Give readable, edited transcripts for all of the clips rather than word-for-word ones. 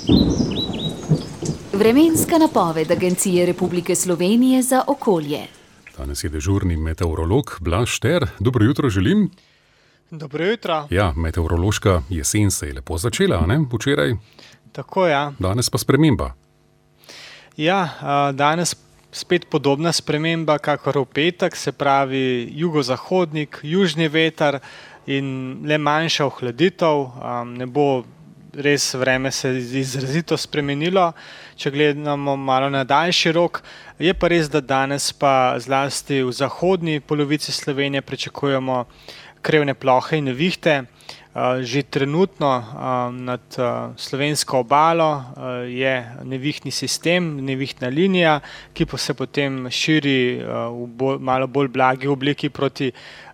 Vremenska napoved Agencije Republike Slovenije za okolje. Danes je dežurni meteorolog Blaž Šter. Dobro jutro želim. Dobro jutro. Ja, meteorološka jesen se je lepo začela, ne? Včeraj. Tako, ja. Danes pa sprememba. Ja, danes spet podobna sprememba, kakor v petek, se pravi jugozahodnik, južni veter in le manjša ohladitev. Ne bo res vreme se izrazito spremenilo, če gledamo malo na daljši rok. Je pa res, da danes pa zlasti v zahodni polovici Slovenije pričakujemo krevne plohe in nevihte. Že trenutno nad slovensko obalo je nevihtni sistem, nevihtna linija, ki pa se potem širi v malo bolj blagi obliki proti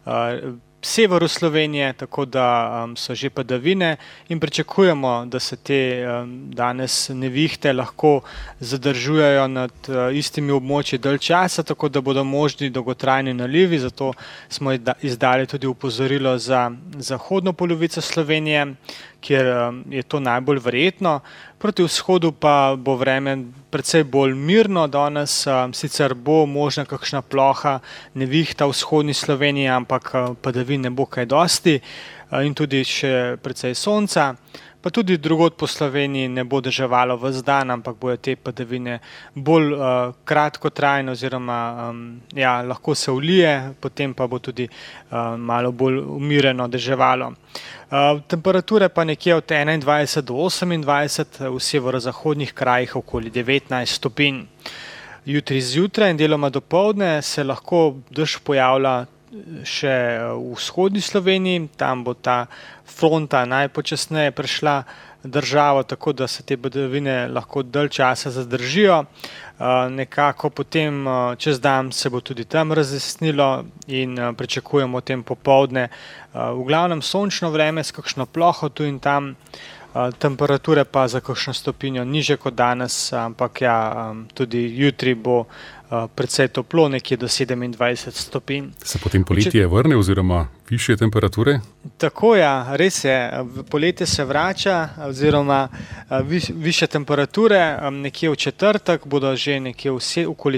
severu Slovenije, tako da so že padavine in pričakujemo, da se te danes nevihte lahko zadržujejo nad istimi območji dalj časa, tako da bodo možni dolgotrajni nalivi, zato smo izdali tudi opozorilo za zahodno polovico Slovenije, kjer je to najbolj verjetno. Proti vzhodu pa bo vreme precej bolj mirno danes, sicer bo možna kakšna ploha nevihta v vzhodni Sloveniji, ampak padavin ne bo kaj dosti in tudi še precej sonca. Pa tudi drugod po Sloveniji ne bo deževalo ves dan, ampak bojo te padavine bolj kratkotrajne oziroma lahko se vlije, potem pa bo tudi malo bolj umirjeno deževalo. Temperature pa nekje od 21 do 28, v severozahodnih krajih okoli 19 stopinj. Jutri zjutraj in deloma dopoldne se lahko dež pojavlja še v vzhodni Sloveniji, tam bo ta fronta najpočasneje prešla državo, tako da se te padavine lahko dalj časa zadržijo. Nekako potem čez dan se bo tudi tam razjasnilo in pričakujemo tem popoldne v glavnem sončno vreme s kakšno ploho tu in tam, temperature pa za kakšno stopinjo nižje kot danes, ampak tudi jutri bo precej toplo, nekje do 27 stopinj. Se potem poletje vrne oziroma višje temperature? Tako, res je. Poletje se vrača oziroma višje temperature. Nekje v četrtek bodo že nekje okoli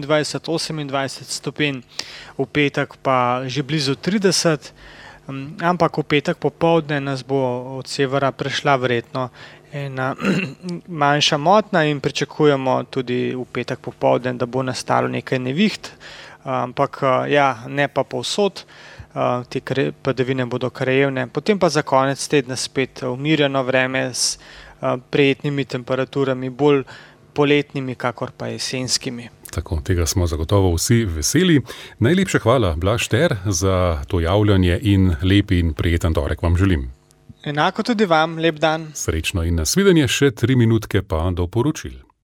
27-28 stopinj, v petek pa že blizu 30, ampak v petek popoldne nas bo od severa prešla verjetno ena manjša motnja in pričakujemo tudi v petek popoldne, da bo nastalo nekaj neviht, ampak ne pa povsod, te padavine bodo krajevne. Potem pa za konec tedna spet umirjeno vreme s prijetnimi temperaturami, bolj poletnimi, kakor pa jesenskimi. Tako, tega smo zagotovo vsi veseli. Najlepša hvala, Blaž Šter, za to javljanje in lep in prijeten torek vam želim. Enako tudi vam, lep dan. Srečno in nasvidenje, še 3 minutke pa do poročil.